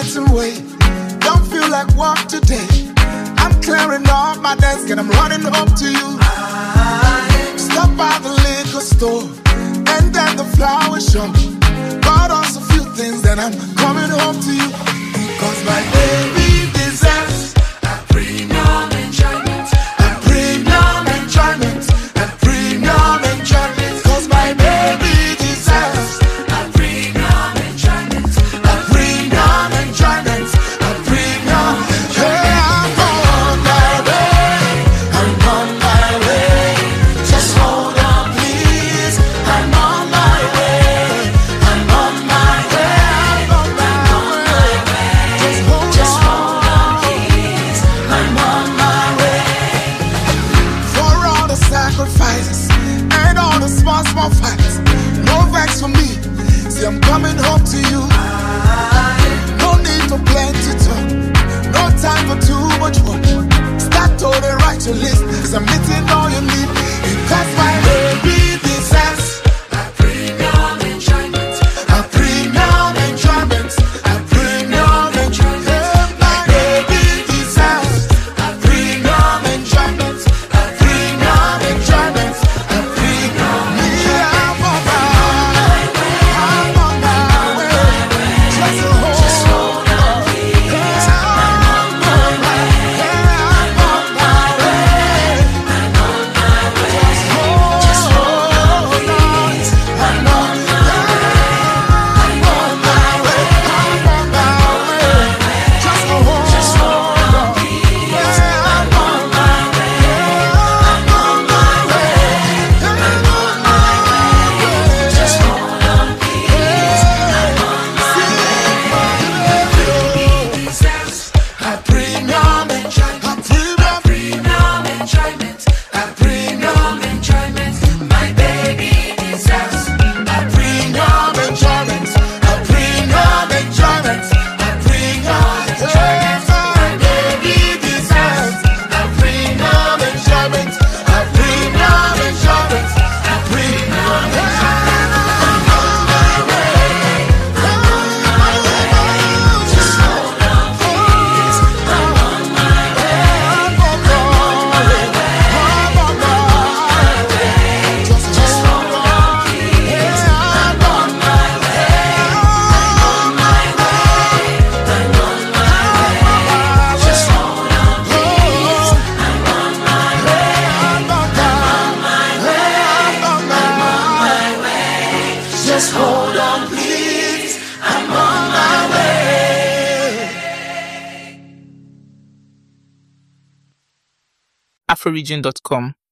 getting weight. Don't feel like work today. I'm clearing off my desk and I'm running home to you. Stop by the liquor store and then the flower shop. Bought us a few things and I'm coming home to you. Cause my baby deserves a premium enjoyment. A premium enjoyment. A premium enjoyment. Cause my baby deserves a premium enjoyment. A premium enjoyment. A premium. Yeah, I'm on my way. I'm on my way. Just hold on, please. I'm on my way. I'm on my way. I'm on my way. Just hold on, please. I'm on my way. For all the sacrifices and all the small fights, no vex for me. See, I'm coming home to you. No need for plenty talk. No time for too much work. Start to the right to list. Cause I'm meeting all you need. Because my baby deserves a premium enjoyment. A premium enjoyment. A premium enjoyment. My baby deserves a premium enjoyment. A premium enjoyment. A premium. Yeah, I'm on my way. I'm on my way. Just hold on. Yeah, I'm on my way. Yeah, I'm on my way. Just hold on. I'm on my way. I'm on my way. Just hold on. Yeah, I'm on my way. I'm on my way. I'm on my way. Just hold on, please. I'm on my way. Deserves a premium enjoyment. A premium enjoyment. A premium enjoyment. My baby deserves a premium enjoyment. A premium enjoyment. A premium enjoyment. My baby deserves a premium enjoyment. A premium enjoyment. A premium enjoyment. I'm on my way. I'm on my way. Just hold on, please. I'm on my way. I'm on my way. I'm on my way. Just hold on, please. I'm on my way. I'm on my way. I'm on my way. Just hold on, please. I'm on my way. I'm on my way. I'm on my way. Just hold on, please. I'm on my way. Afroregion.com